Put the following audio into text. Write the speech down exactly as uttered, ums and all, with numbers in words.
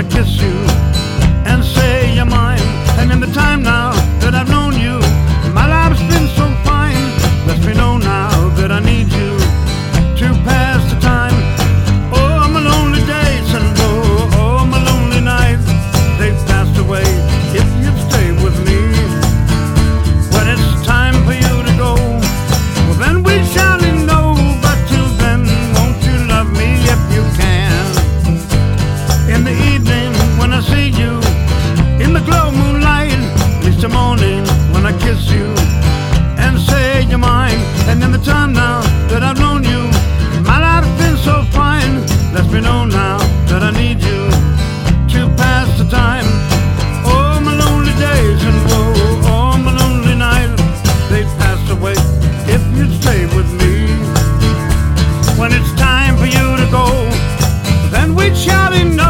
kiss you and say you're mine. And in the time now that I've known you, my life's been so fine. Let me know now that I need you to pass the time. Oh, my lonely days and oh, oh, my lonely nights, they've passed away if you'd stay with me. When it's time for you to go, well then we surely know. But till then, won't you love me if you can? In the evening when I see you, in the glow moonlight, it's the morning when I kiss you and say you're mine. And in the time now that I've known you, my life's been so fine. Let me know now that I need you to pass the time. Oh, my lonely days and oh, oh, my lonely nights, they've passed away if you'd stay with me. When it's time for you to go, then we'd surely know.